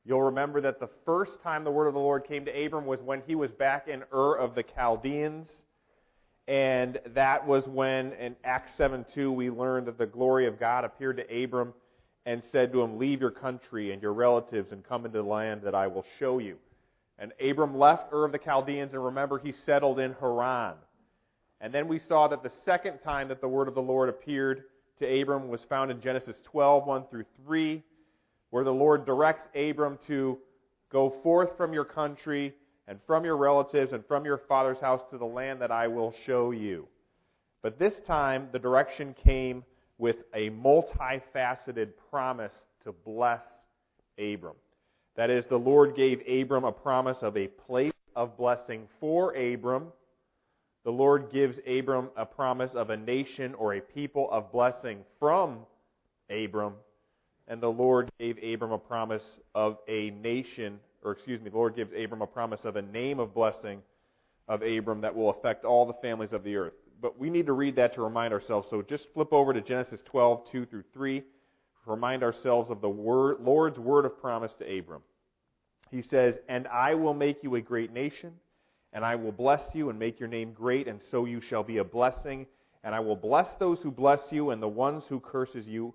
You'll remember that the first time the word of the Lord came to Abram was when he was back in Ur of the Chaldeans. And that was when, in Acts 7:2, we learned that the glory of God appeared to Abram and said to him, "Leave your country and your relatives and come into the land that I will show you." And Abram left Ur of the Chaldeans, and remember, he settled in Haran. And then we saw that the second time that the word of the Lord appeared to Abram was found in Genesis 12, 1 through 3, where the Lord directs Abram to go forth from your country and from your relatives and from your father's house to the land that I will show you. But this time, the direction came with a multifaceted promise to bless Abram. That is, the Lord gave Abram a promise of a place of blessing for Abram. The Lord gives Abram a promise of a nation or a people of blessing from Abram. And the Lord gave Abram a promise of a nation, the Lord gives Abram a promise of a name of blessing of Abram that will affect all the families of the earth. But we need to read that to remind ourselves. So just flip over to Genesis 12, 2 through 3, to remind ourselves of the Lord's word of promise to Abram. He says, "And I will make you a great nation, and I will bless you and make your name great, and so you shall be a blessing. And I will bless those who bless you, and the one who curses you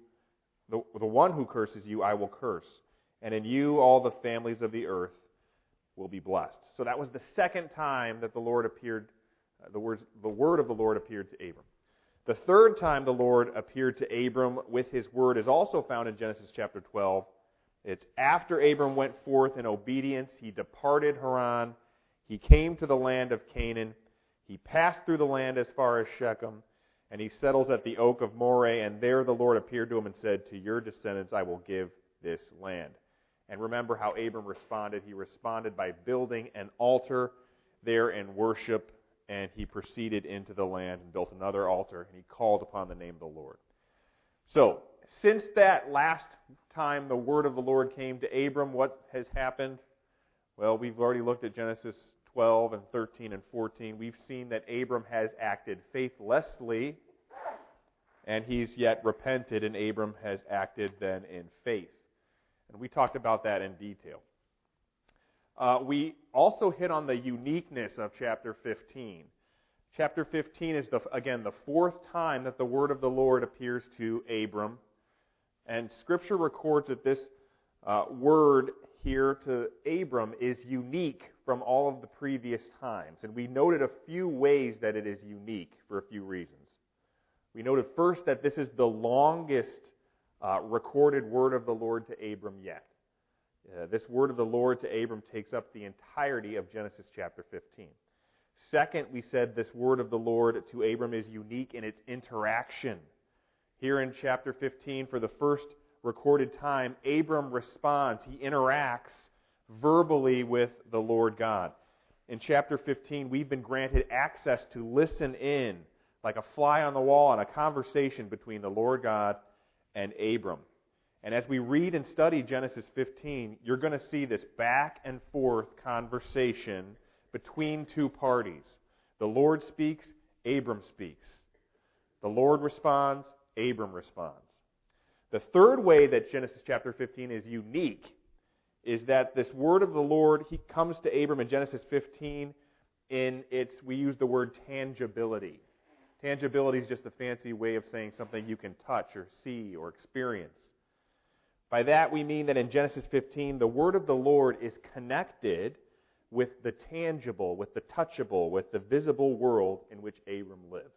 I will curse. And in you all the families of the earth will be blessed." So that was the second time that the Lord appeared, the word of the Lord appeared to Abram. The third time the Lord appeared to Abram with his word is also found in Genesis chapter 12. It's after Abram went forth in obedience. He departed Haran. He came to the land of Canaan. He passed through the land as far as Shechem. And he settles at the oak of Moreh. And there the Lord appeared to him and said, "To your descendants I will give this land." And remember how Abram responded. He responded by building an altar there in worship. And he proceeded into the land and built another altar. And he called upon the name of the Lord. So, since that last time the word of the Lord came to Abram, what has happened? Well, we've already looked at Genesis 12 and 13 and 14. We've seen that Abram has acted faithlessly, and he's yet repented, and Abram has acted then in faith. And we talked about that in detail. We also hit on the uniqueness of chapter 15. Chapter 15 is, again, the fourth time that the word of the Lord appears to Abram. And Scripture records that this word here to Abram is unique from all of the previous times. And we noted a few ways that it is unique for a few reasons. We noted first that this is the longest recorded word of the Lord to Abram yet. This word of the Lord to Abram takes up the entirety of Genesis chapter 15. Second, we said this word of the Lord to Abram is unique in its interaction. Here in chapter 15, for the first recorded time, Abram responds. He interacts verbally with the Lord God. In chapter 15, we've been granted access to listen in, like a fly on the wall, on a conversation between the Lord God and Abram. And as we read and study Genesis 15, you're going to see this back and forth conversation between two parties. The Lord speaks, Abram speaks. The Lord responds, Abram responds. The third way that Genesis chapter 15 is unique is that this word of the Lord, he comes to Abram in Genesis 15 in its, we use the word tangibility. Tangibility is just a fancy way of saying something you can touch or see or experience. By that we mean that in Genesis 15, the word of the Lord is connected with the tangible, with the touchable, with the visible world in which Abram lives.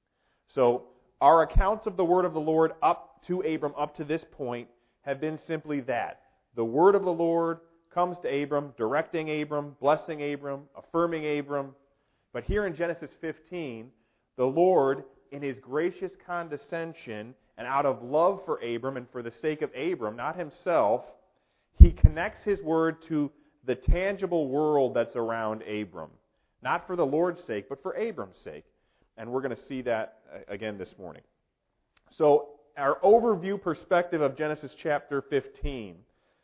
So our accounts of the word of the Lord up to Abram, up to this point, have been simply that. The word of the Lord comes to Abram, directing Abram, blessing Abram, affirming Abram. But here in Genesis 15, the Lord, in His gracious condescension and out of love for Abram and for the sake of Abram, not himself, He connects His word to the tangible world that's around Abram. Not for the Lord's sake, but for Abram's sake. And we're going to see that again this morning. So our overview perspective of Genesis chapter 15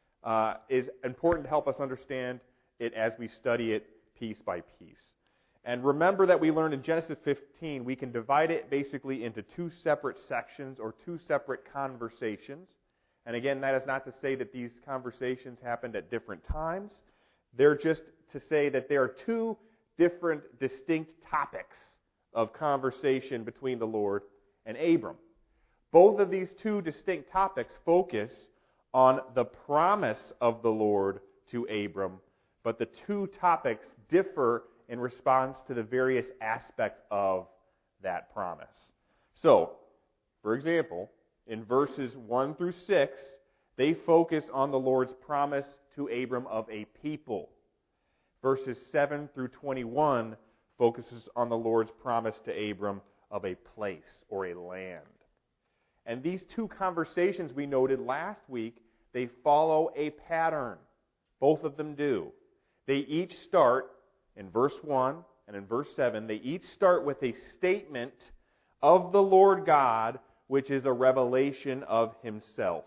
is important to help us understand it as we study it piece by piece. And remember that we learned in Genesis 15, we can divide it basically into two separate sections or two separate conversations. And again, that is not to say that these conversations happened at different times. They're just to say that there are two different distinct topics of conversation between the Lord and Abram. Both of these two distinct topics focus on the promise of the Lord to Abram, but the two topics differ in response to the various aspects of that promise. So, for example, in verses 1 through 6, they focus on the Lord's promise to Abram of a people. Verses 7 through 21 focuses on the Lord's promise to Abram of a place or a land. And these two conversations we noted last week, they follow a pattern. Both of them do. They each start, in verse 1 and in verse 7, they each start with a statement of the Lord God, which is a revelation of Himself.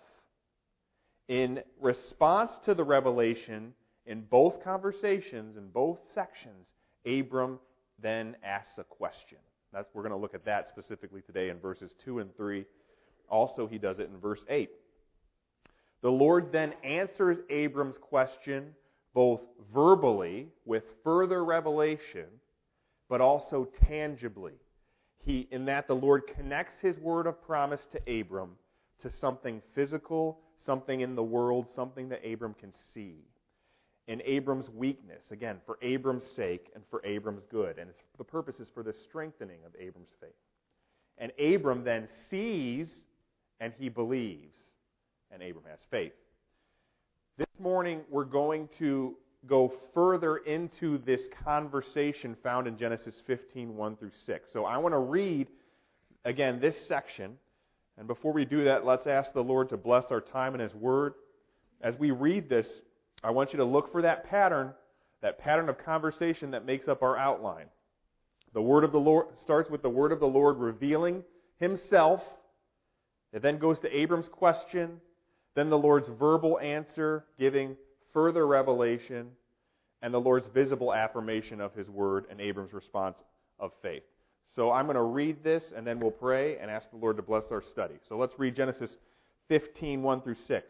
In response to the revelation, in both conversations, in both sections, Abram then asks a question. We're going to look at that specifically today in verses 2 and 3. Also, he does it in verse 8. The Lord then answers Abram's question both verbally, with further revelation, but also tangibly. In that the Lord connects His word of promise to Abram to something physical, something in the world, something that Abram can see. In Abram's weakness, again, for Abram's sake and for Abram's good. And the purpose is for the strengthening of Abram's faith. And Abram then sees and he believes. And Abram has faith. This morning we're going to go further into this conversation found in Genesis 15, 1 through 6. So I want to read, again, this section. And before we do that, let's ask the Lord to bless our time in His Word. As we read this, I want you to look for that pattern of conversation that makes up our outline. The Word of the Lord starts with the Word of the Lord revealing Himself. It then goes to Abram's question. Then the Lord's verbal answer giving further revelation. And the Lord's visible affirmation of His Word and Abram's response of faith. So I'm going to read this and then we'll pray and ask the Lord to bless our study. So let's read Genesis 15, 1 through 6.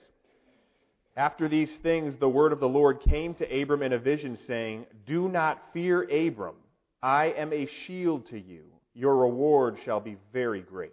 After these things, the word of the Lord came to Abram in a vision, saying, "Do not fear, Abram. I am a shield to you. Your reward shall be very great."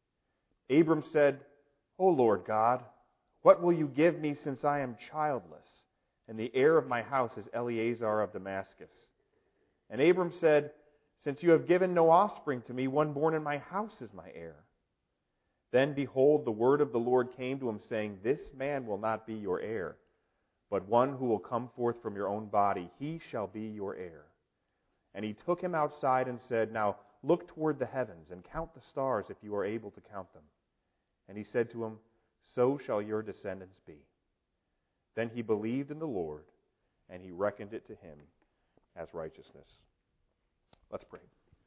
Abram said, "O Lord God, what will you give me since I am childless, and the heir of my house is Eleazar of Damascus?" And Abram said, "Since you have given no offspring to me, one born in my house is my heir." Then, behold, the word of the Lord came to him, saying, "This man will not be your heir, but one who will come forth from your own body, he shall be your heir." And he took him outside and said, "Now look toward the heavens and count the stars if you are able to count them." And he said to him, "So shall your descendants be." Then he believed in the Lord, and He reckoned it to him as righteousness. Let's pray.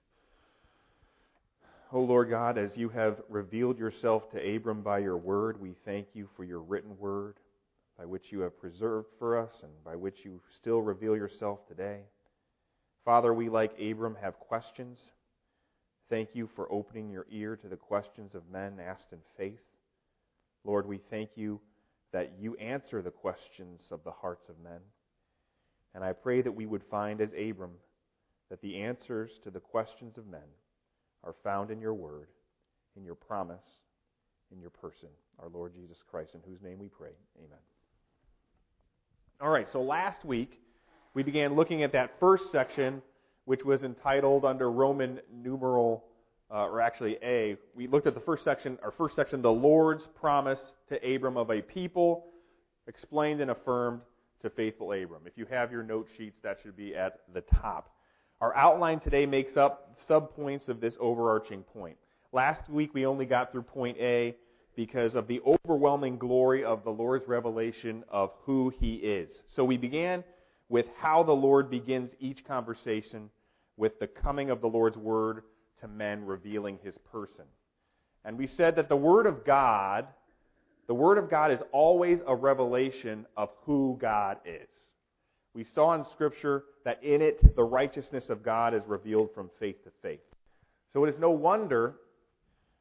O Lord God, as you have revealed yourself to Abram by your word, we thank you for your written word, by which you have preserved for us and by which you still reveal yourself today. Father, we, like Abram, have questions. Thank you for opening your ear to the questions of men asked in faith. Lord, we thank you that you answer the questions of the hearts of men. And I pray that we would find, as Abram, that the answers to the questions of men are found in your word, in your promise, in your person, our Lord Jesus Christ, in whose name we pray. Amen. All right, so last week we began looking at that first section, which was entitled under Roman numeral, or actually A. We looked at the first section, the Lord's promise to Abram of a people, explained and affirmed to faithful Abram. If you have your note sheets, that should be at the top. Our outline today makes up subpoints of this overarching point. Last week we only got through point A because of the overwhelming glory of the Lord's revelation of who He is. So we began with how the Lord begins each conversation with the coming of the Lord's Word to men revealing His person. And we said that the Word of God is always a revelation of who God is. We saw in Scripture that in it, the righteousness of God is revealed from faith to faith. So it is no wonder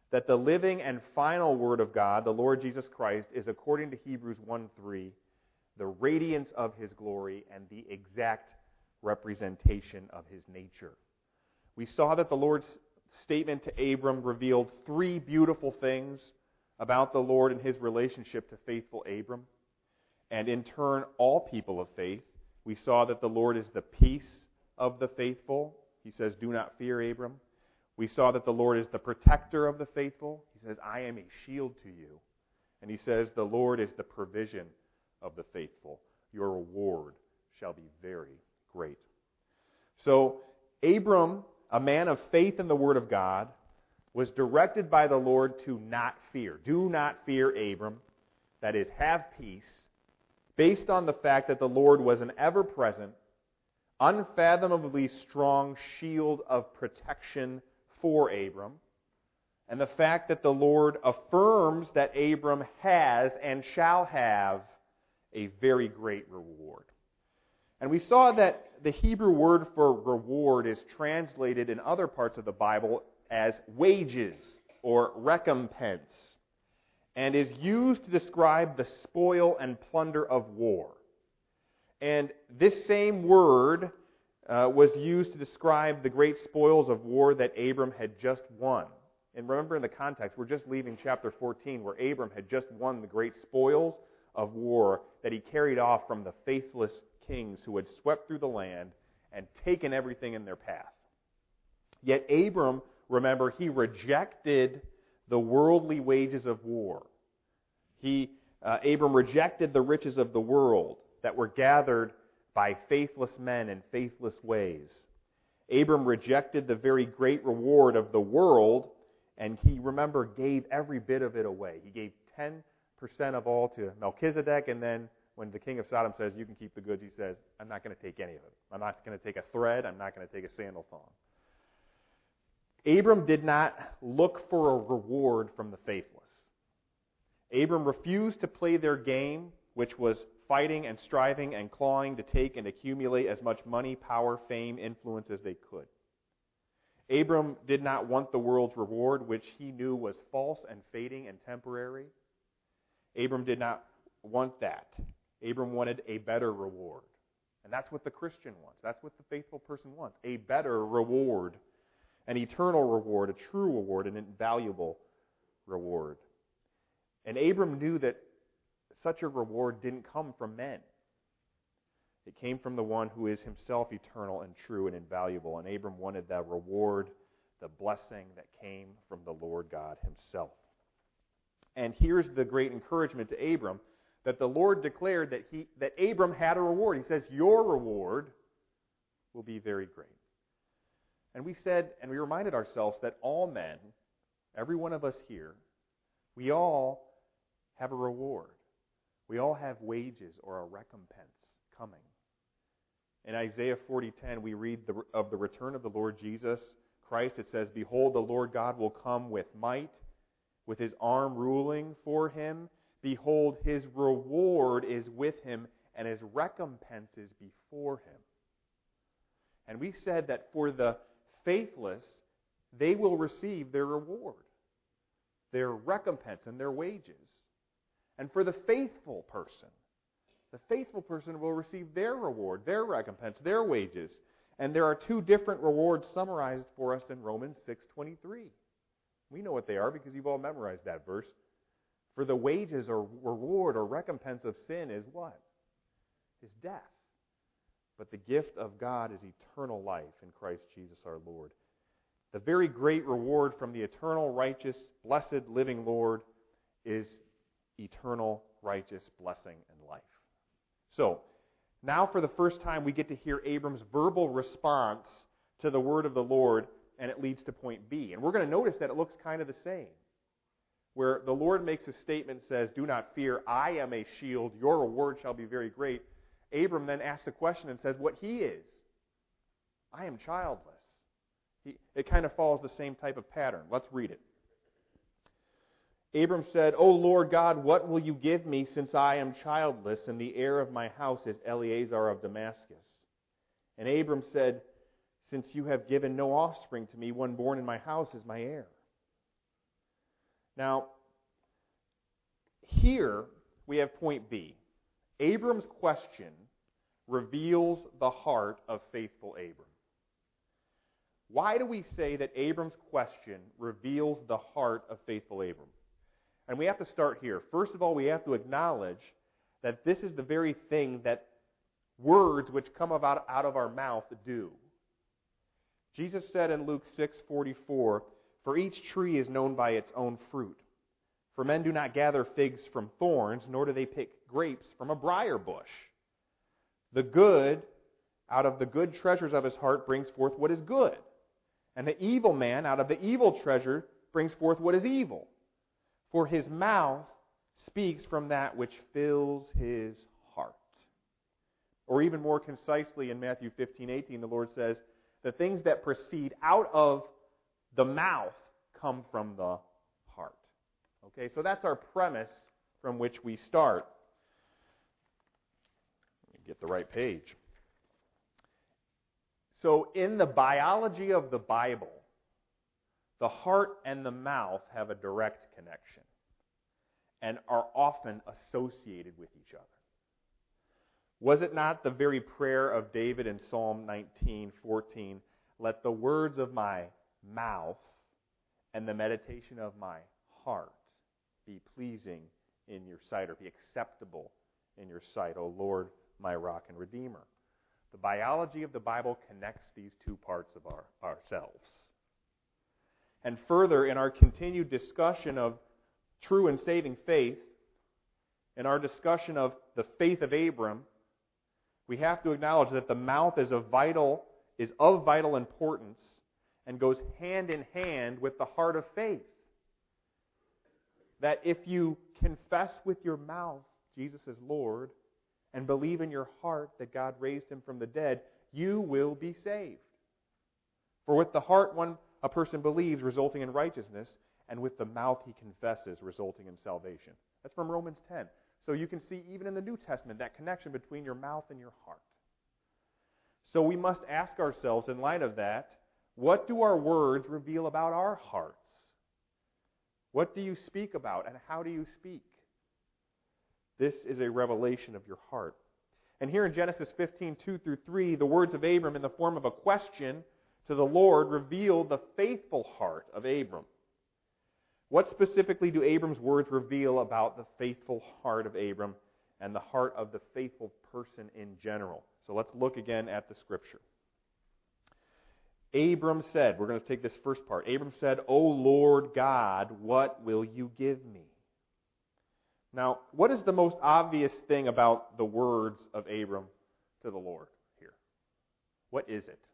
that the living and final Word of God, the Lord Jesus Christ, is, according to Hebrews 1:3, the radiance of His glory and the exact representation of His nature. We saw that the Lord's statement to Abram revealed three beautiful things about the Lord and His relationship to faithful Abram. And in turn, all people of faith. We saw that the Lord is the peace of the faithful. He says, "Do not fear, Abram." We saw that the Lord is the protector of the faithful. He says, "I am a shield to you." And He says, the Lord is the provision of the faithful. Your reward shall be very great. So, Abram, a man of faith in the Word of God, was directed by the Lord to not fear. Do not fear, Abram. That is, have peace, based on the fact that the Lord was an ever-present, unfathomably strong shield of protection for Abram, and the fact that the Lord affirms that Abram has and shall have a very great reward. And we saw that the Hebrew word for reward is translated in other parts of the Bible as wages or recompense, and is used to describe the spoil and plunder of war. And this same word was used to describe the great spoils of war that Abram had just won. And remember, in the context, we're just leaving chapter 14, where Abram had just won the great spoils of war that he carried off from the faithless kings who had swept through the land and taken everything in their path. Yet Abram, remember, he rejected the worldly wages of war. Abram rejected the riches of the world that were gathered by faithless men in faithless ways. Abram rejected the very great reward of the world, and he, remember, gave every bit of it away. He gave 10% of all to Melchizedek, and then when the king of Sodom says, "You can keep the goods," he says, "I'm not going to take any of it. I'm not going to take a thread. I'm not going to take a sandal thong." Abram did not look for a reward from the faithless. Abram refused to play their game, which was fighting and striving and clawing to take and accumulate as much money, power, fame, influence as they could. Abram did not want the world's reward, which he knew was false and fading and temporary. Abram did not want that. Abram wanted a better reward. And that's what the Christian wants. That's what the faithful person wants. A better reward. An eternal reward, a true reward, an invaluable reward. And Abram knew that such a reward didn't come from men. It came from the one who is himself eternal and true and invaluable. And Abram wanted that reward, the blessing that came from the Lord God Himself. And here's the great encouragement to Abram, that the Lord declared that Abram had a reward. He says, "Your reward will be very great." And we said, and we reminded ourselves that all men, every one of us here, we all have a reward. We all have wages or a recompense coming. In Isaiah 40:10, we read of the return of the Lord Jesus Christ. It says, "Behold, the Lord God will come with might, with His arm ruling for Him. Behold, His reward is with Him, and His recompense is before Him." And we said that for the faithless, they will receive their reward, their recompense and their wages. And for the faithful person will receive their reward, their recompense, their wages. And there are two different rewards summarized for us in Romans 6:23. We know what they are because you've all memorized that verse. For the wages or reward or recompense of sin is what? Is death. But the gift of God is eternal life in Christ Jesus our Lord. The very great reward from the eternal, righteous, blessed, living Lord is eternal, righteous blessing and life. So, now for the first time we get to hear Abram's verbal response to the word of the Lord, and it leads to point B. And we're going to notice that it looks kind of the same. Where the Lord makes a statement, says, "Do not fear, I am a shield, your reward shall be very great." Abram then asks a question and says what he is. I am childless. It kind of follows the same type of pattern. Let's read it. Abram said, "O Lord God, what will you give me since I am childless, and the heir of my house is Eleazar of Damascus?" And Abram said, "Since you have given no offspring to me, one born in my house is my heir." Now, here we have point B. Abram's question reveals the heart of faithful Abram. Why do we say that Abram's question reveals the heart of faithful Abram? And we have to start here. First of all, we have to acknowledge that this is the very thing that words which come out of our mouth do. Jesus said in Luke 6:44, "For each tree is known by its own fruit. For men do not gather figs from thorns, nor do they pick grapes from a briar bush. The good, out of the good treasures of his heart, brings forth what is good. And the evil man, out of the evil treasure, brings forth what is evil. For his mouth speaks from that which fills his heart." Or even more concisely in Matthew 15:18, the Lord says, "The things that proceed out of the mouth come from the heart." Okay, so that's our premise from which we start. Let me get the right page. So in the biology of the Bible, the heart and the mouth have a direct connection and are often associated with each other. Was it not the very prayer of David in Psalm 19:14, "Let the words of my mouth and the meditation of my heart be pleasing in your sight," or be acceptable in your sight, O Lord, my rock and redeemer? The biology of the Bible connects these two parts of ourselves. And further, in our continued discussion of true and saving faith, in our discussion of the faith of Abram, we have to acknowledge that the mouth is of vital importance and goes hand in hand with the heart of faith. That if you confess with your mouth Jesus is Lord and believe in your heart that God raised him from the dead, you will be saved. For with the heart a person believes, resulting in righteousness, and with the mouth he confesses, resulting in salvation. That's from Romans 10. So you can see even in the New Testament that connection between your mouth and your heart. So we must ask ourselves, in light of that, what do our words reveal about our hearts? What do you speak about, and how do you speak? This is a revelation of your heart. And here in Genesis 15:2-3, the words of Abram in the form of a question to the Lord reveal the faithful heart of Abram. What specifically do Abram's words reveal about the faithful heart of Abram and the heart of the faithful person in general? So let's look again at the Scripture. Abram said, we're going to take this first part. Abram said, "O Lord God, what will you give me?" Now, what is the most obvious thing about the words of Abram to the Lord here? What is it?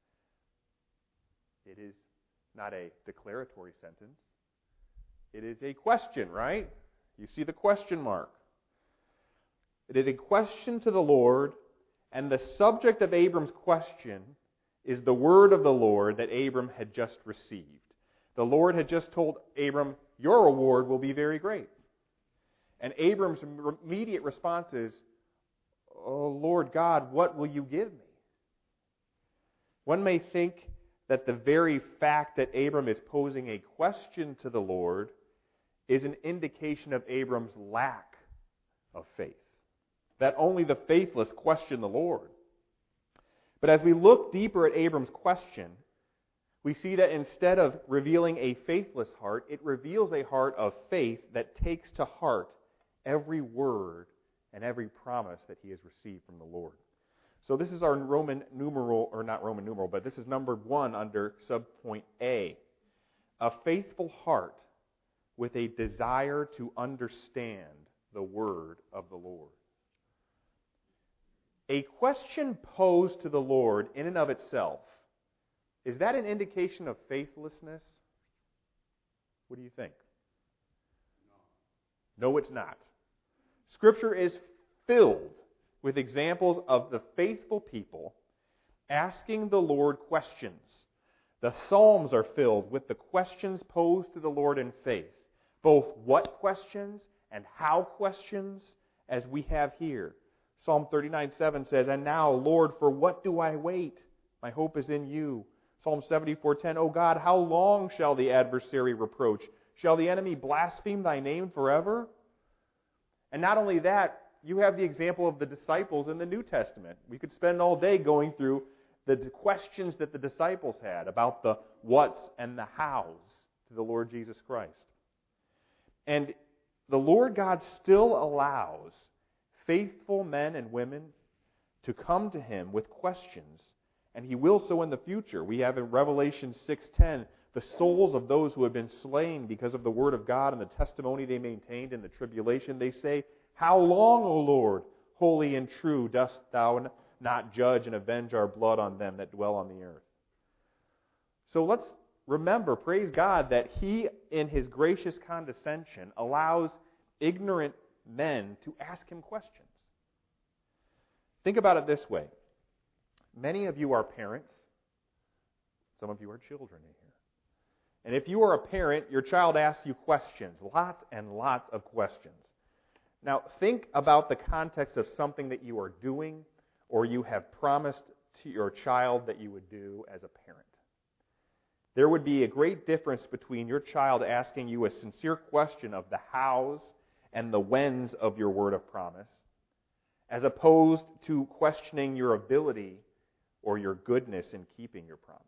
It is not a declaratory sentence. It is a question, right? You see the question mark. It is a question to the Lord, and the subject of Abram's question is the word of the Lord that Abram had just received. The Lord had just told Abram, "Your reward will be very great." And Abram's immediate response is, "Oh Lord God, what will you give me?" One may think that the very fact that Abram is posing a question to the Lord is an indication of Abram's lack of faith. That only the faithless question the Lord. But as we look deeper at Abram's question, we see that instead of revealing a faithless heart, it reveals a heart of faith that takes to heart every word and every promise that he has received from the Lord. So this is our Roman numeral, or not Roman numeral, but this is number 1 under subpoint A. A faithful heart with a desire to understand the word of the Lord. A question posed to the Lord in and of itself, is that an indication of faithlessness? What do you think? No, it's not. Scripture is filled with examples of the faithful people asking the Lord questions. The Psalms are filled with the questions posed to the Lord in faith. Both what questions and how questions, as we have here. Psalm 39:7 says, "And now, Lord, for what do I wait? My hope is in you." Psalm 74:10, "O God, how long shall the adversary reproach? Shall the enemy blaspheme thy name forever? And not only that, you have the example of the disciples in the New Testament. We could spend all day going through the questions that the disciples had about the what's and the how's to the Lord Jesus Christ. And the Lord God still allows faithful men and women to come to Him with questions, and He will so in the future. We have in Revelation 6:10 the souls of those who have been slain because of the Word of God and the testimony they maintained in the tribulation. They say, How long, O Lord, holy and true, dost Thou not judge and avenge our blood on them that dwell on the earth? So let's remember, praise God, that He, in His gracious condescension, allows ignorant men to ask Him questions. Think about it this way. Many of you are parents. Some of you are children in here. And if you are a parent, your child asks you questions, lots and lots of questions. Now, think about the context of something that you are doing or you have promised to your child that you would do as a parent. There would be a great difference between your child asking you a sincere question of the hows and the whens of your word of promise, as opposed to questioning your ability or your goodness in keeping your promise.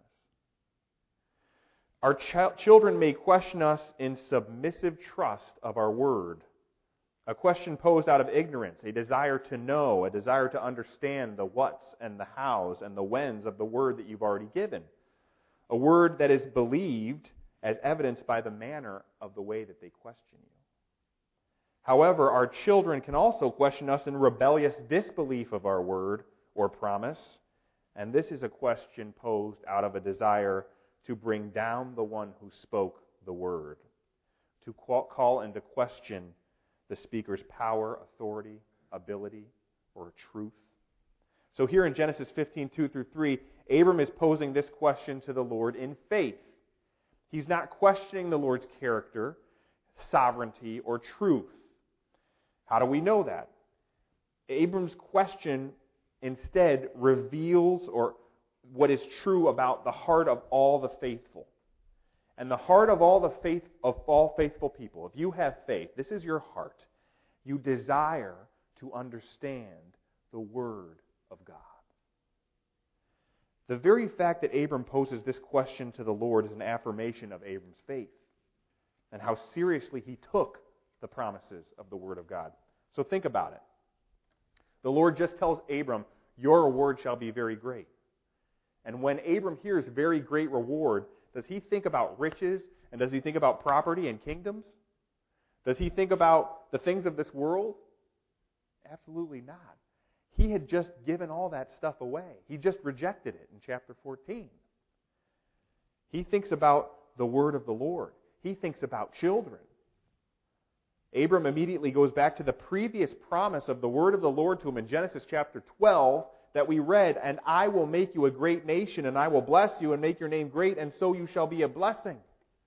Our children may question us in submissive trust of our word. A question posed out of ignorance, a desire to know, a desire to understand the what's and the how's and the whens of the word that you've already given. A word that is believed as evidenced by the manner of the way that they question you. However, our children can also question us in rebellious disbelief of our word or promise, and this is a question posed out of a desire to bring down the one who spoke the word, to call into question the speaker's power, authority, ability, or truth. So here in Genesis 15:2-3, Abram is posing this question to the Lord in faith. He's not questioning the Lord's character, sovereignty, or truth. How do we know that? Abram's question instead reveals what is true about the heart of all the faithful. And the heart of all faithful people, if you have faith, this is your heart. You desire to understand the Word of God. The very fact that Abram poses this question to the Lord is an affirmation of Abram's faith and how seriously he took the promises of the Word of God. So think about it. The Lord just tells Abram, your reward shall be very great. And when Abram hears very great reward, does he think about riches and does he think about property and kingdoms? Does he think about the things of this world? Absolutely not. He had just given all that stuff away. He just rejected it in chapter 14. He thinks about the word of the Lord. He thinks about children. Abram immediately goes back to the previous promise of the word of the Lord to him in Genesis chapter 12 that we read, and I will make you a great nation, and I will bless you and make your name great, and so you shall be a blessing.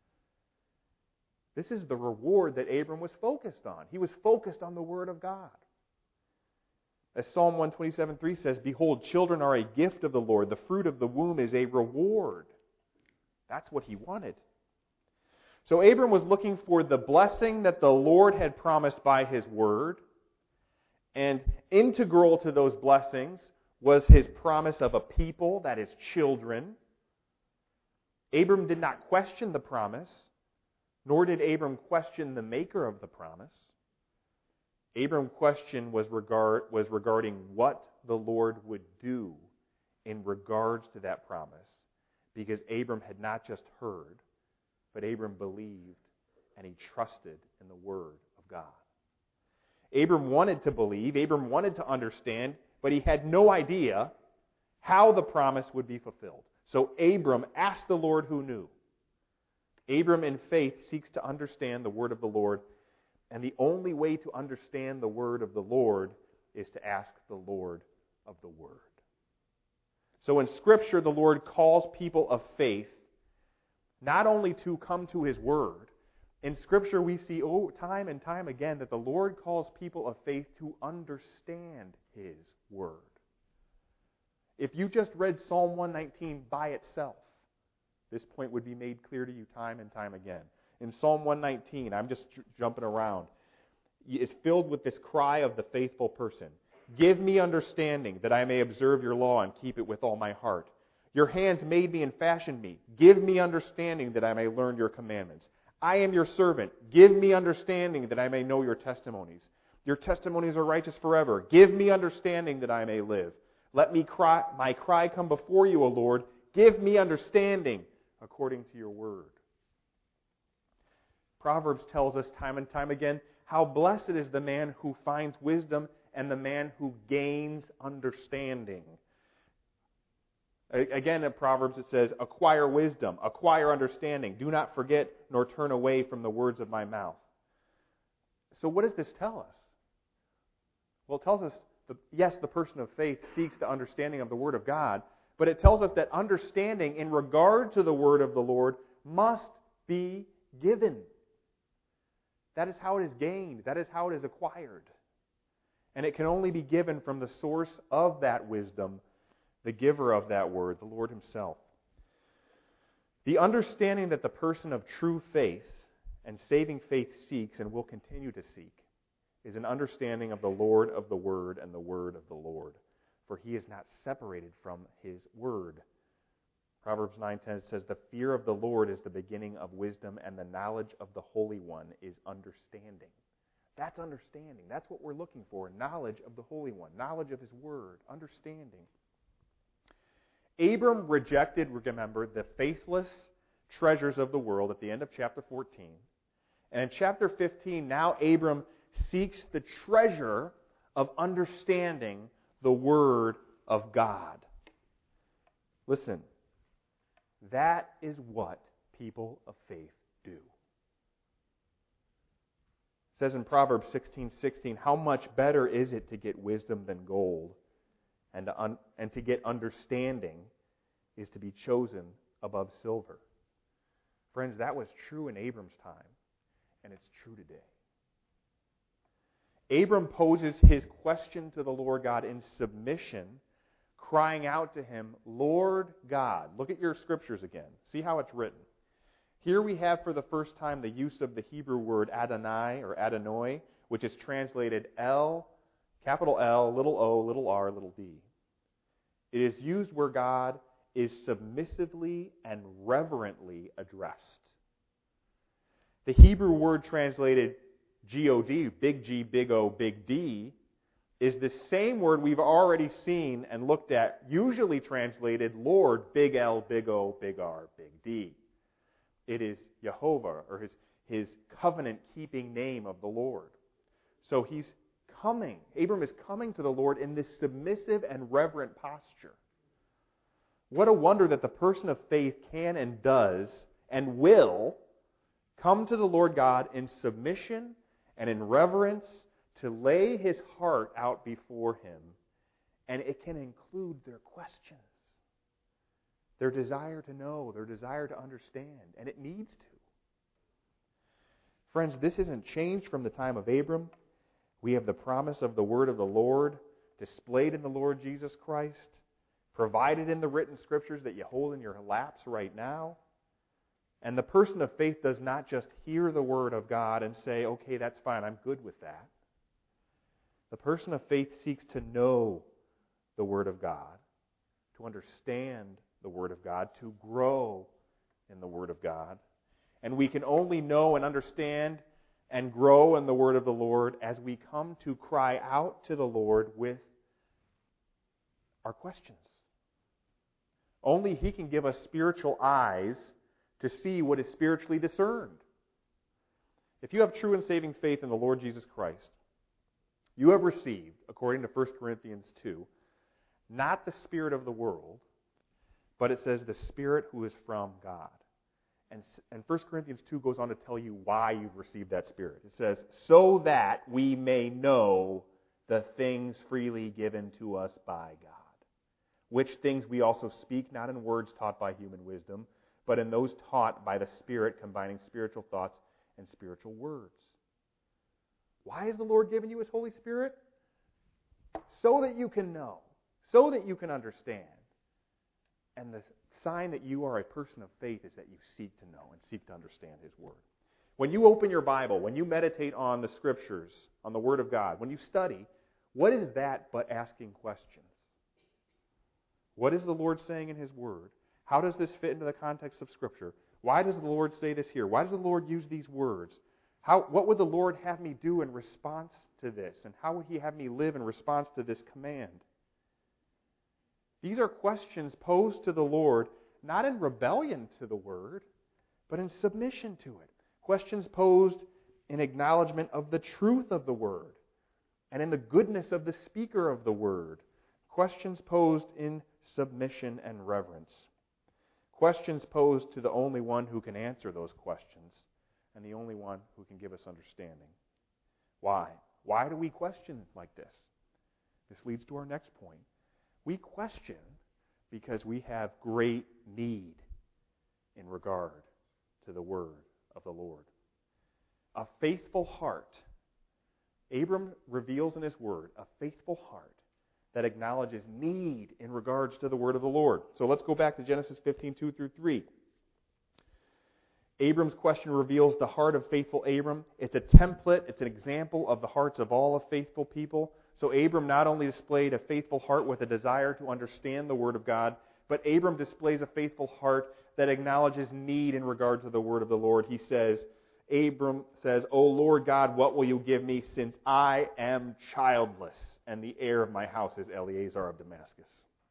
This is the reward that Abram was focused on. He was focused on the Word of God. As Psalm 127:3 says, behold, children are a gift of the Lord. The fruit of the womb is a reward. That's what he wanted. So Abram was looking for the blessing that the Lord had promised by His Word. And integral to those blessings was His promise of a people, that is, children. Abram did not question the promise, nor did Abram question the maker of the promise. Abram's question was regarding what the Lord would do in regards to that promise, because Abram had not just heard, but Abram believed and he trusted in the Word of God. Abram wanted to believe, Abram wanted to understand, but he had no idea how the promise would be fulfilled. So Abram asked the Lord who knew. Abram in faith seeks to understand the word of the Lord, and the only way to understand the word of the Lord is to ask the Lord of the word. So in Scripture, the Lord calls people of faith not only to come to His word. In Scripture, we see time and time again that the Lord calls people of faith to understand His word. If you just read Psalm 119 by itself, this point would be made clear to you time and time again. in Psalm 119, I'm just jumping around, is filled with this cry of the faithful person. Give me understanding that I may observe your law and keep it with all my heart. Your hands made me and fashioned me. Give me understanding that I may learn your commandments. I am your servant. Give me understanding that I may know your testimonies. Your testimonies are righteous forever. Give me understanding that I may live. Let my cry come before you, O Lord. Give me understanding according to your word. Proverbs tells us time and time again how blessed is the man who finds wisdom and the man who gains understanding. Again, in Proverbs it says, acquire wisdom, acquire understanding. Do not forget nor turn away from the words of my mouth. So what does this tell us? Well, it tells us, yes, the person of faith seeks the understanding of the Word of God, but it tells us that understanding in regard to the Word of the Lord must be given. That is how it is gained. That is how it is acquired. And it can only be given from the source of that wisdom, the giver of that Word, the Lord Himself. The understanding that the person of true faith and saving faith seeks and will continue to seek is an understanding of the Lord of the Word and the Word of the Lord, for He is not separated from His Word. Proverbs 9:10 says, the fear of the Lord is the beginning of wisdom, and the knowledge of the Holy One is understanding. That's understanding. That's what we're looking for, knowledge of the Holy One, knowledge of His Word, understanding. Abram rejected, remember, the faithless treasures of the world at the end of chapter 14. And in chapter 15, now Abram seeks the treasure of understanding the Word of God. Listen, that is what people of faith do. It says in Proverbs 16:16, how much better is it to get wisdom than gold, and to get understanding is to be chosen above silver. Friends, that was true in Abram's time, and it's true today. Abram poses his question to the Lord God in submission, crying out to Him, Lord God. Look at your scriptures again. See how it's written. Here we have for the first time the use of the Hebrew word Adonai or Adonai, which is translated L, capital L, little o, little r, little d. It is used where God is submissively and reverently addressed. The Hebrew word translated G-O-D, big G, big O, big D, is the same word we've already seen and looked at, usually translated Lord, big L, big O, big R, big D. It is Jehovah, or his covenant-keeping name of the Lord. So he's coming. Abram is coming to the Lord in this submissive and reverent posture. What a wonder that the person of faith can and does and will come to the Lord God in submission and in reverence to lay his heart out before Him. And it can include their questions, their desire to know, their desire to understand, and it needs to. Friends, this isn't changed from the time of Abram. We have the promise of the word of the Lord displayed in the Lord Jesus Christ, provided in the written scriptures that you hold in your laps right now. And the person of faith does not just hear the word of God and say, okay, that's fine, I'm good with that. The person of faith seeks to know the Word of God, to understand the Word of God, to grow in the Word of God. And we can only know and understand and grow in the Word of the Lord as we come to cry out to the Lord with our questions. Only He can give us spiritual eyes to see what is spiritually discerned. If you have true and saving faith in the Lord Jesus Christ, you have received, according to 1 Corinthians 2, not the spirit of the world, but it says the Spirit who is from God. And 1 Corinthians 2 goes on to tell you why you've received that Spirit. It says, so that we may know the things freely given to us by God, which things we also speak, not in words taught by human wisdom, but in those taught by the Spirit, combining spiritual thoughts and spiritual words. Why has the Lord given you His Holy Spirit? So that you can know, so that you can understand. And the sign that you are a person of faith is that you seek to know and seek to understand His Word. When you open your Bible, when you meditate on the Scriptures, on the Word of God, when you study, what is that but asking questions? What is the Lord saying in His Word? How does this fit into the context of Scripture? Why does the Lord say this here? Why does the Lord use these words? What would the Lord have me do in response to this? And how would He have me live in response to this command? These are questions posed to the Lord, not in rebellion to the Word, but in submission to it. Questions posed in acknowledgement of the truth of the Word and in the goodness of the speaker of the Word. Questions posed in submission and reverence. Questions posed to the only one who can answer those questions and the only one who can give us understanding. Why? Why do we question like this? This leads to our next point. We question because we have great need in regard to the Word of the Lord. A faithful heart. Abram reveals in his Word a faithful heart that acknowledges need in regards to the Word of the Lord. So let's go back to Genesis 15, 2 through 3. Abram's question reveals the heart of faithful Abram. It's a template, it's an example of the hearts of all of faithful people. So Abram not only displayed a faithful heart with a desire to understand the Word of God, but Abram displays a faithful heart that acknowledges need in regard to the Word of the Lord. Abram says, "O Lord God, what will you give me since I am childless, and the heir of my house is Eleazar of Damascus?"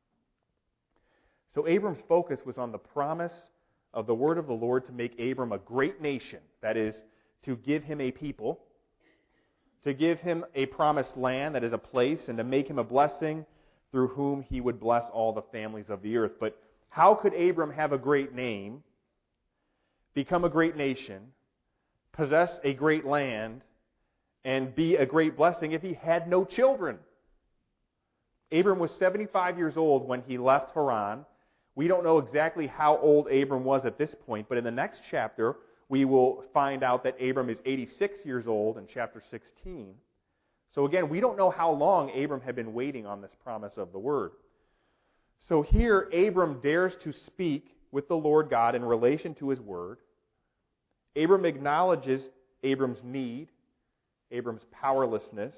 So Abram's focus was on the promise of the Word of the Lord to make Abram a great nation. That is, to give him a people, to give him a promised land, that is a place, and to make him a blessing through whom he would bless all the families of the earth. But how could Abram have a great name, become a great nation, possess a great land, and be a great blessing if he had no children? Abram was 75 years old when he left Haran. We don't know exactly how old Abram was at this point, but in the next chapter, we will find out that Abram is 86 years old in chapter 16. So again, we don't know how long Abram had been waiting on this promise of the Word. So here, Abram dares to speak with the Lord God in relation to His Word. Abram acknowledges Abram's need, Abram's powerlessness.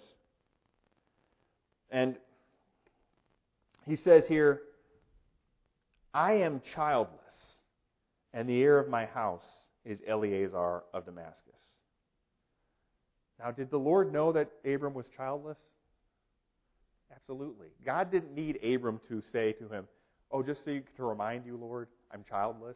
And he says here, "I am childless, and the heir of my house is Eleazar of Damascus." Now, did the Lord know that Abram was childless? Absolutely. God didn't need Abram to say to him, "Oh, just so to remind you, Lord, I'm childless."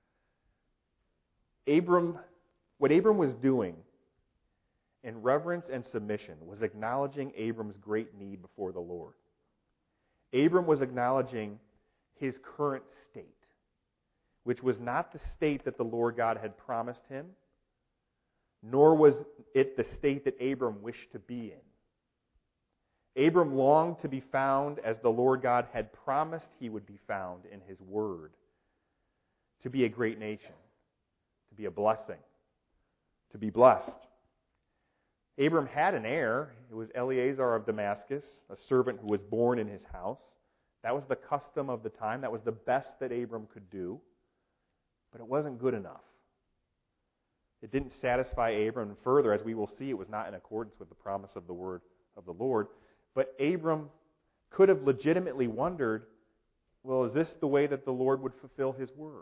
What Abram was doing in reverence and submission was acknowledging Abram's great need before the Lord. Abram was acknowledging his current state, which was not the state that the Lord God had promised him, nor was it the state that Abram wished to be in. Abram longed to be found as the Lord God had promised he would be found in His Word, to be a great nation, to be a blessing, to be blessed. Abram had an heir. It was Eleazar of Damascus, a servant who was born in his house. That was the custom of the time. That was the best that Abram could do. But it wasn't good enough. It didn't satisfy Abram. And further, as we will see, it was not in accordance with the promise of the Word of the Lord. But Abram could have legitimately wondered, well, is this the way that the Lord would fulfill His Word?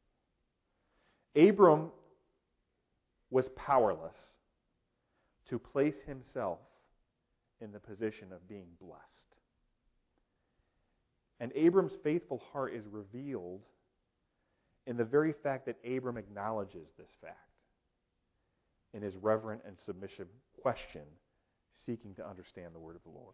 Abram was powerless to place himself in the position of being blessed. And Abram's faithful heart is revealed in the very fact that Abram acknowledges this fact in his reverent and submissive question, seeking to understand the Word of the Lord.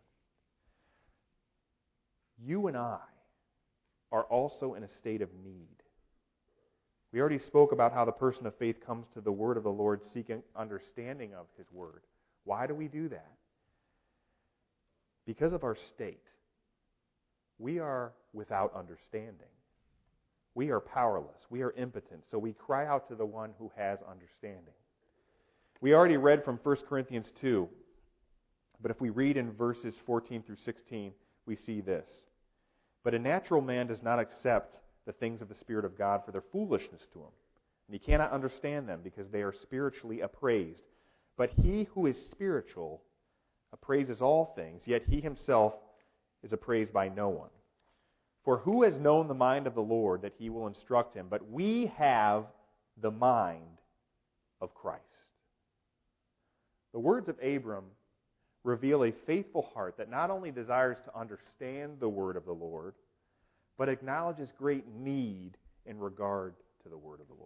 You and I are also in a state of need. We already spoke about how the person of faith comes to the Word of the Lord seeking understanding of His Word. Why do we do that? Because of our state. We are without understanding. We are powerless. We are impotent. So we cry out to the one who has understanding. We already read from 1 Corinthians 2. But if we read in verses 14 through 16, we see this. "But a natural man does not accept the things of the Spirit of God, for their foolishness to him. and he cannot understand them because they are spiritually appraised. But he who is spiritual appraises all things, yet he himself is appraised by no one. For who has known the mind of the Lord that he will instruct him? But we have the mind of Christ. The words of Abram reveal a faithful heart that not only desires to understand the word of the Lord, but acknowledges great need in regard to the word of the Lord.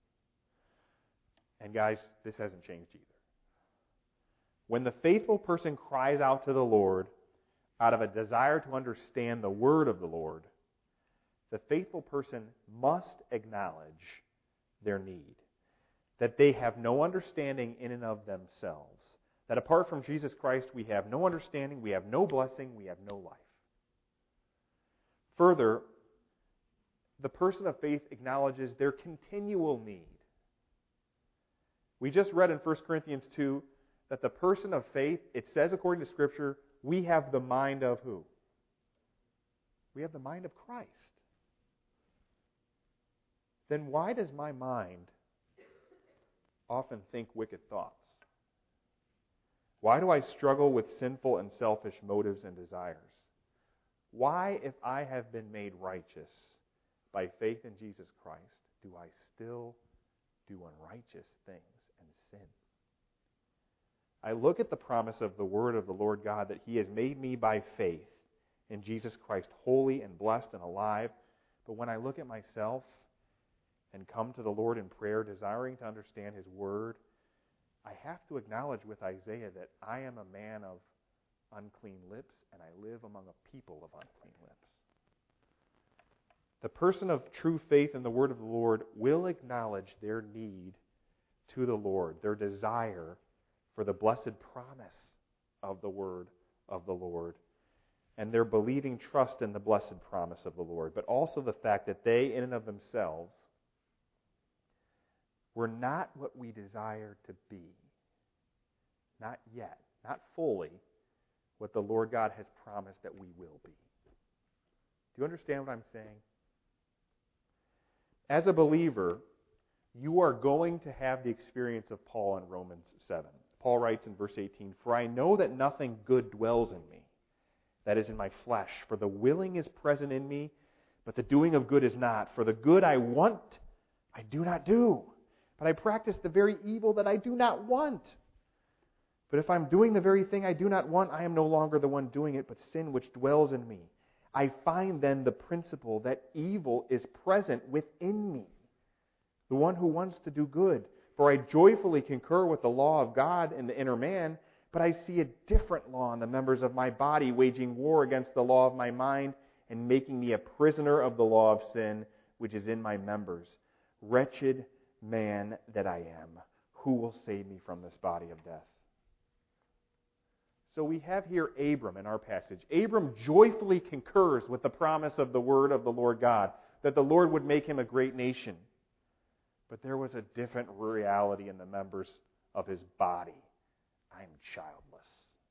And guys, this hasn't changed either. When the faithful person cries out to the Lord out of a desire to understand the word of the Lord, the faithful person must acknowledge their need, that they have no understanding in and of themselves, that apart from Jesus Christ we have no understanding, we have no blessing, we have no life. Further, the person of faith acknowledges their continual need. We just read in 1 Corinthians 2 that the person of faith, it says according to Scripture, we have the mind of who? We have the mind of Christ. Then why does my mind often think wicked thoughts? Why do I struggle with sinful and selfish motives and desires? Why, if I have been made righteous by faith in Jesus Christ, do I still do unrighteous things and sin? I look at the promise of the word of the Lord God that He has made me by faith in Jesus Christ holy and blessed and alive. But when I look at myself and come to the Lord in prayer, desiring to understand His word, I have to acknowledge with Isaiah that I am a man of unclean lips and I live among a people of unclean lips. The person of true faith in the word of the Lord will acknowledge their need to the Lord, their desire for the blessed promise of the word of the Lord, and their believing trust in the blessed promise of the Lord, but also the fact that they, in and of themselves, were not what we desire to be. Not yet, not fully, what the Lord God has promised that we will be. Do you understand what I'm saying? As a believer, you are going to have the experience of Paul in Romans 7. Paul writes in verse 18, "For I know that nothing good dwells in me, that is in my flesh. For the willing is present in me, but the doing of good is not. For the good I want, I do not do. But I practice the very evil that I do not want. But if I'm doing the very thing I do not want, I am no longer the one doing it, but sin which dwells in me. I find then the principle that evil is present within me, the one who wants to do good. For I joyfully concur with the law of God in the inner man, but I see a different law in the members of my body, waging war against the law of my mind and making me a prisoner of the law of sin, which is in my members. Wretched man that I am, who will save me from this body of death?" So we have here Abram in our passage. Abram joyfully concurs with the promise of the word of the Lord God, that the Lord would make him a great nation. But there was a different reality in the members of his body. I'm childless.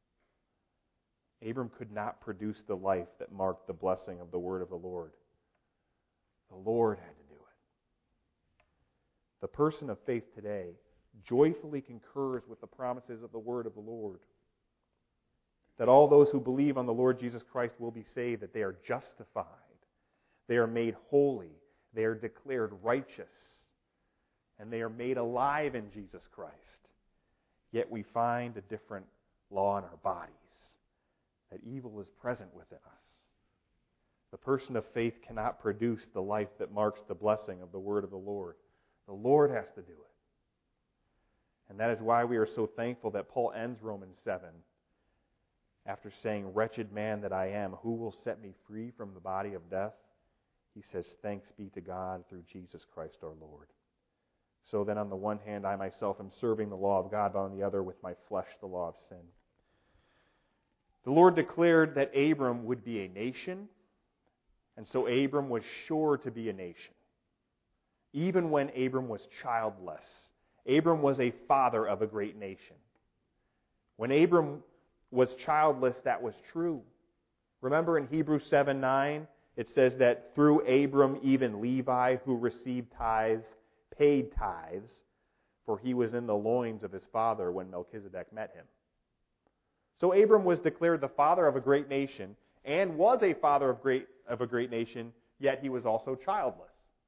Abram could not produce the life that marked the blessing of the word of the Lord. The Lord had to do it. The person of faith today joyfully concurs with the promises of the word of the Lord, that all those who believe on the Lord Jesus Christ will be saved, that they are justified, they are made holy, they are declared righteous, and they are made alive in Jesus Christ. Yet we find a different law in our bodies, that evil is present within us. The person of faith cannot produce the life that marks the blessing of the word of the Lord. The Lord has to do it. And that is why we are so thankful that Paul ends Romans 7 after saying, "Wretched man that I am, who will set me free from the body of death?" He says, "Thanks be to God through Jesus Christ our Lord." So then on the one hand, I myself am serving the law of God, but on the other, with my flesh, the law of sin. The Lord declared that Abram would be a nation, and so Abram was sure to be a nation. Even when Abram was childless, Abram was a father of a great nation. When Abram was childless, that was true. Remember in Hebrews 7:9, it says that through Abram, even Levi, who received tithes, paid tithes, for he was in the loins of his father when Melchizedek met him. So Abram was declared the father of a great nation, and was a father of a great nation, yet he was also childless.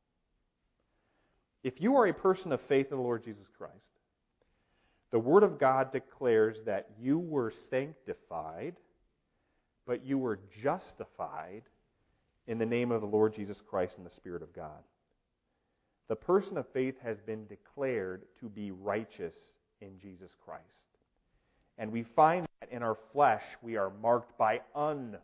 If you are a person of faith in the Lord Jesus Christ, the Word of God declares that you were sanctified, but you were justified in the name of the Lord Jesus Christ and the Spirit of God. The person of faith has been declared to be righteous in Jesus Christ. And we find that in our flesh we are marked by unrighteousness.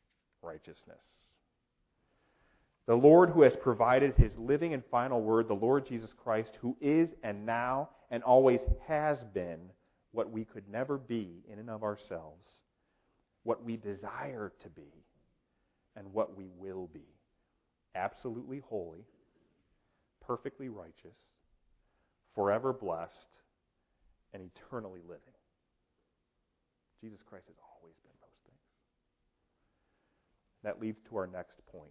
The Lord who has provided His living and final word, the Lord Jesus Christ, who is and now and always has been what we could never be in and of ourselves, what we desire to be, and what we will be. Absolutely holy, perfectly righteous, forever blessed, and eternally living. Jesus Christ has always been those things. That leads to our next point.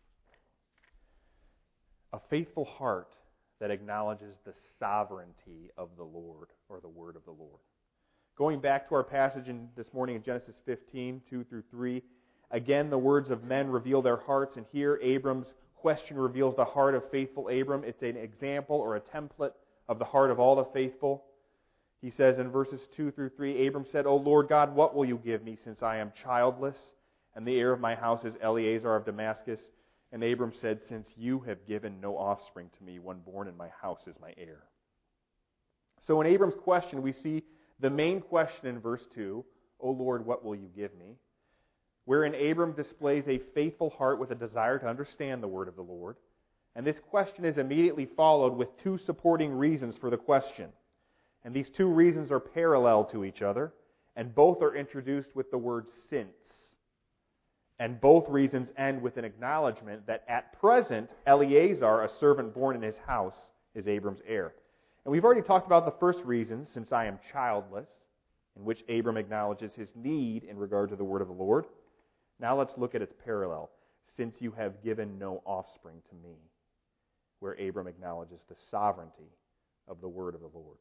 A faithful heart that acknowledges the sovereignty of the Lord, or the word of the Lord. Going back to our passage this morning in Genesis 15, 2 through 3, again the words of men reveal their hearts, and here Abram's question reveals the heart of faithful Abram. It's an example or a template of the heart of all the faithful. He says in verses 2 through 3, Abram said, O Lord God, what will you give me, since I am childless, and the heir of my house is Eleazar of Damascus? And Abram said, since you have given no offspring to me, one born in my house is my heir. So in Abram's question, we see the main question in verse 2, O Lord, what will you give me? Wherein Abram displays a faithful heart with a desire to understand the word of the Lord. And this question is immediately followed with two supporting reasons for the question. And these two reasons are parallel to each other, and both are introduced with the word since. And both reasons end with an acknowledgement that at present, Eleazar, a servant born in his house, is Abram's heir. And we've already talked about the first reason, since I am childless, in which Abram acknowledges his need in regard to the word of the Lord. Now let's look at its parallel, since you have given no offspring to me, where Abram acknowledges the sovereignty of the word of the Lord.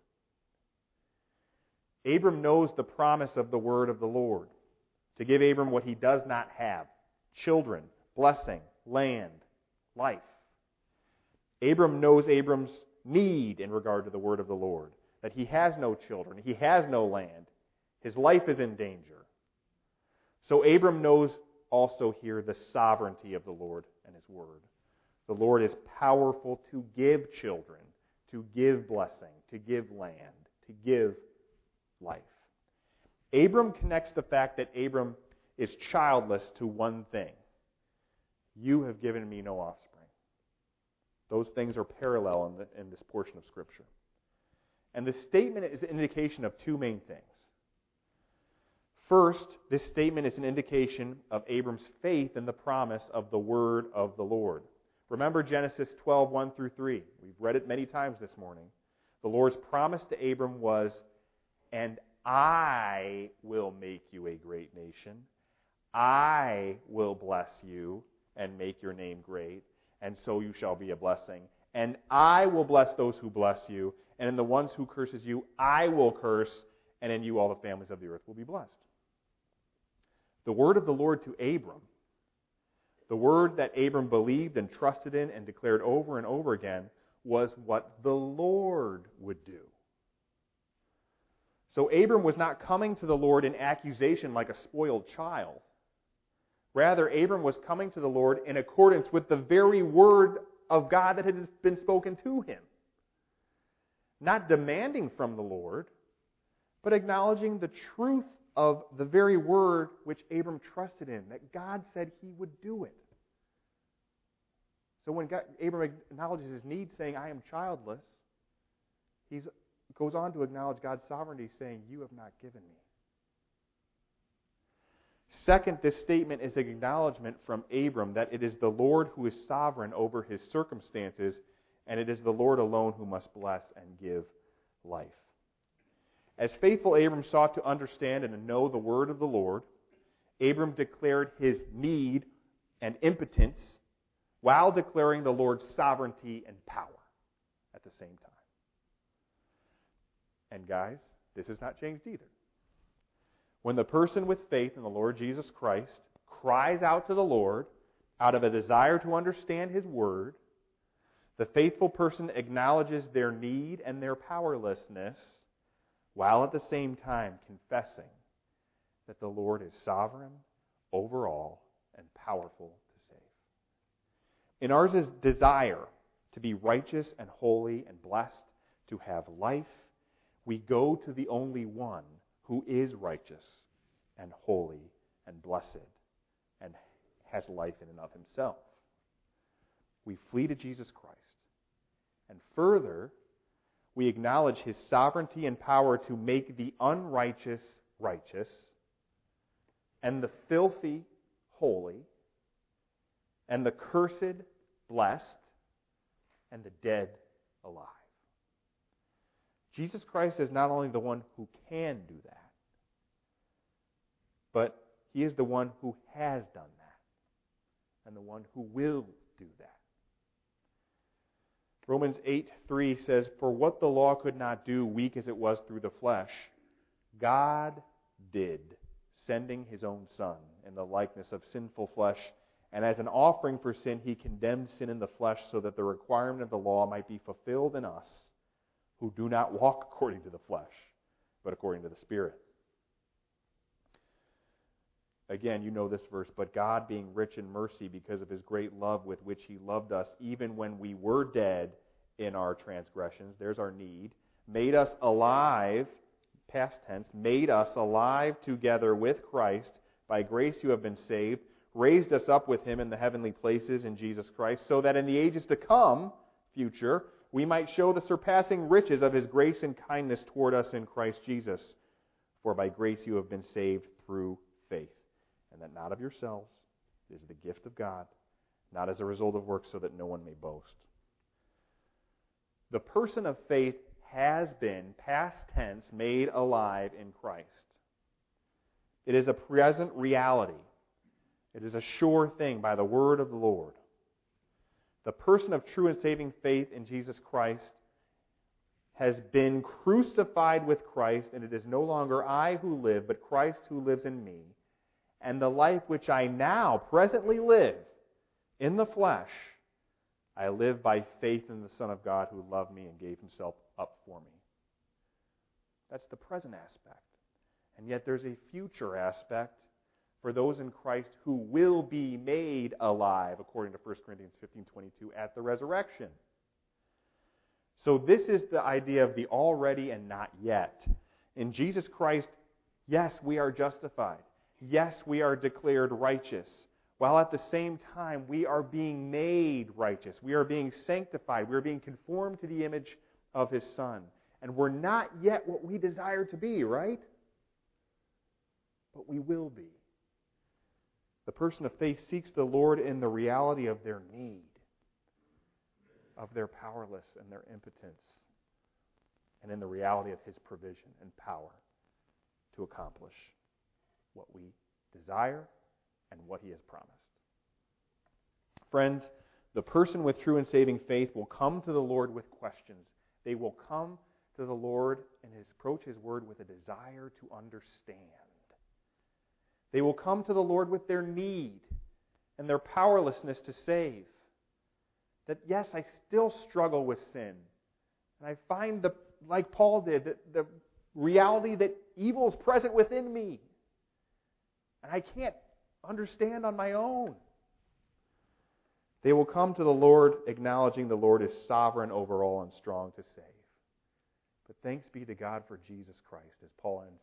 Abram knows the promise of the word of the Lord, to give Abram what he does not have: children, blessing, land, life. Abram knows Abram's need in regard to the word of the Lord, that he has no children, he has no land, his life is in danger. So Abram knows also here the sovereignty of the Lord and His word. The Lord is powerful to give children, to give blessing, to give land, to give life. Abram connects the fact that Abram is childless to one thing. You have given me no offspring. Those things are parallel in this portion of Scripture. And the statement is an indication of two main things. First, this statement is an indication of Abram's faith in the promise of the word of the Lord. Remember Genesis 12, 1 through 3. We've read it many times this morning. The Lord's promise to Abram was, and I will make you a great nation. I will bless you and make your name great, and so you shall be a blessing. And I will bless those who bless you, and in the ones who curses you, I will curse, and in you all the families of the earth will be blessed. The word of the Lord to Abram, the word that Abram believed and trusted in and declared over and over again, was what the Lord would do. So Abram was not coming to the Lord in accusation like a spoiled child. Rather, Abram was coming to the Lord in accordance with the very word of God that had been spoken to him. Not demanding from the Lord, but acknowledging the truth of the very word which Abram trusted in, that God said He would do it. So when Abram acknowledges his need, saying, I am childless, he goes on to acknowledge God's sovereignty, saying, you have not given me. Second, this statement is an acknowledgement from Abram that it is the Lord who is sovereign over his circumstances, and it is the Lord alone who must bless and give life. As faithful Abram sought to understand and to know the word of the Lord, Abram declared his need and impotence while declaring the Lord's sovereignty and power. at the same time. And guys, this has not changed either. When the person with faith in the Lord Jesus Christ cries out to the Lord out of a desire to understand His Word, the faithful person acknowledges their need and their powerlessness, while at the same time confessing that the Lord is sovereign over all and powerful to save. In ours is desire to be righteous and holy and blessed, to have life, we go to the only one who is righteous and holy and blessed and has life in and of Himself. We flee to Jesus Christ. And further, we acknowledge His sovereignty and power to make the unrighteous righteous and the filthy holy and the cursed blessed and the dead alive. Jesus Christ is not only the one who can do that, but He is the one who has done that and the one who will do that. Romans 8:3 says, "For what the law could not do, weak as it was through the flesh, God did, sending His own Son in the likeness of sinful flesh. And as an offering for sin, He condemned sin in the flesh so that the requirement of the law might be fulfilled in us, who do not walk according to the flesh, but according to the Spirit." Again, you know this verse, "But God, being rich in mercy because of His great love with which He loved us, even when we were dead in our transgressions," there's our need, "made us alive," past tense, "made us alive together with Christ. By grace you have been saved, raised us up with Him in the heavenly places in Jesus Christ, so that in the ages to come," future, "we might show the surpassing riches of His grace and kindness toward us in Christ Jesus. For by grace you have been saved through faith. And that not of yourselves, it is the gift of God, not as a result of works, so that no one may boast." The person of faith has been, past tense, made alive in Christ. It is a present reality. It is a sure thing by the word of the Lord. The person of true and saving faith in Jesus Christ has been crucified with Christ, and it is no longer I who live, but Christ who lives in me. And the life which I now presently live in the flesh, I live by faith in the Son of God who loved me and gave Himself up for me. That's the present aspect. And yet there's a future aspect for those in Christ who will be made alive, according to 1 Corinthians 15:22, at the resurrection. So this is the idea of the already and not yet. In Jesus Christ, yes, we are justified. Yes, we are declared righteous. While at the same time, we are being made righteous. We are being sanctified. We are being conformed to the image of His Son. And we're not yet what we desire to be, right? But we will be. The person of faith seeks the Lord in the reality of their need, of their powerless and their impotence, and in the reality of His provision and power to accomplish what we desire and what He has promised. Friends, the person with true and saving faith will come to the Lord with questions. They will come to the Lord and approach His Word with a desire to understand. They will come to the Lord with their need and their powerlessness to save. That, yes, I still struggle with sin. And I find, like Paul did, the reality that evil is present within me. And I can't understand on my own. They will come to the Lord acknowledging the Lord is sovereign over all and strong to save. But thanks be to God for Jesus Christ, as Paul ends,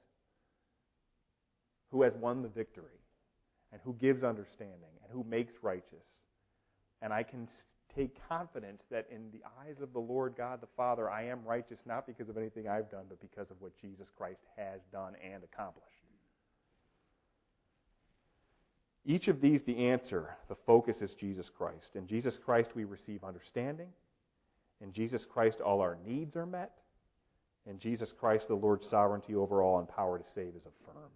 who has won the victory and who gives understanding and who makes righteous. And I can take confidence that in the eyes of the Lord God the Father, I am righteous not because of anything I've done, but because of what Jesus Christ has done and accomplished. Each of these, the answer, the focus is Jesus Christ. In Jesus Christ we receive understanding. In Jesus Christ all our needs are met. In Jesus Christ the Lord's sovereignty over all and power to save is affirmed.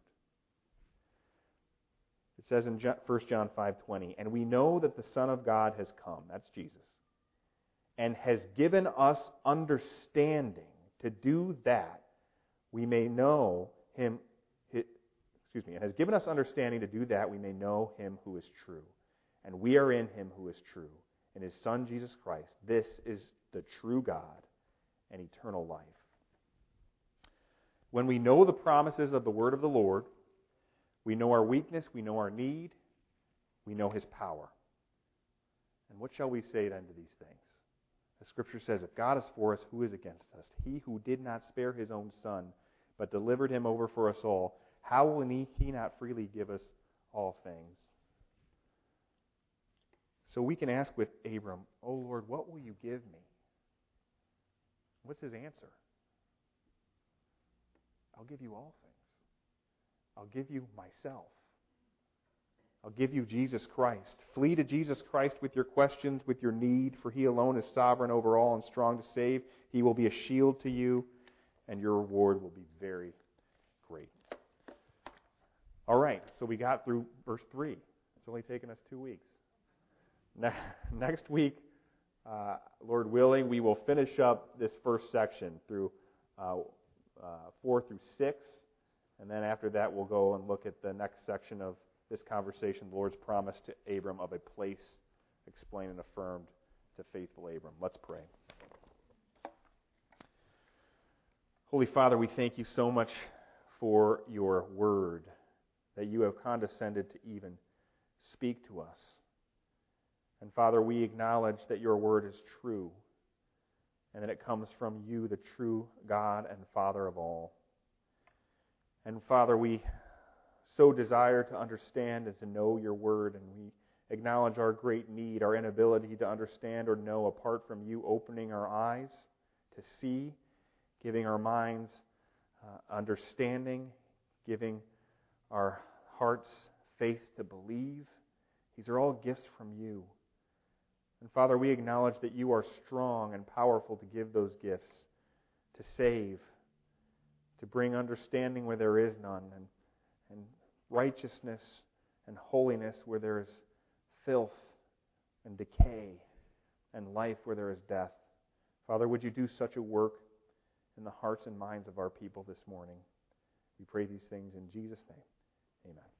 It says in 1 John 5:20, "And we know that the Son of God has come," that's Jesus, and has given us understanding to do that we may know him, and has given us understanding to do that we may know him who is true. And we are in him who is true, in his Son Jesus Christ. This is the true God and eternal life. When we know the promises of the word of the Lord, we know our weakness, we know our need, we know his power. And what shall we say then to these things? The Scripture says, if God is for us, who is against us? He who did not spare his own Son, but delivered him over for us all, how will he not freely give us all things? So we can ask with Abram, "Oh Lord, what will you give me?" What's his answer? I'll give you all things. I'll give you myself. I'll give you Jesus Christ. Flee to Jesus Christ with your questions, with your need, for he alone is sovereign over all and strong to save. He will be a shield to you, and your reward will be very great. All right, so we got through verse 3. It's only taken us 2 weeks. Next week, Lord willing, we will finish up this first section through 4 through 6, and then after that we'll go and look at the next section of this conversation, the Lord's promise to Abram of a place explained and affirmed to faithful Abram. Let's pray. Holy Father, we thank you so much for your word, that you have condescended to even speak to us. And Father, we acknowledge that your word is true, and that it comes from you, the true God and Father of all. And Father, we so desire to understand and to know your word, and we acknowledge our great need, our inability to understand or know apart from you opening our eyes to see, giving our minds understanding, giving our hearts faith to believe. These are all gifts from you. And Father, we acknowledge that you are strong and powerful to give those gifts, to save, to bring understanding where there is none, and righteousness and holiness where there is filth and decay, and life where there is death. Father, would you do such a work in the hearts and minds of our people this morning? We pray these things in Jesus' name. Amen.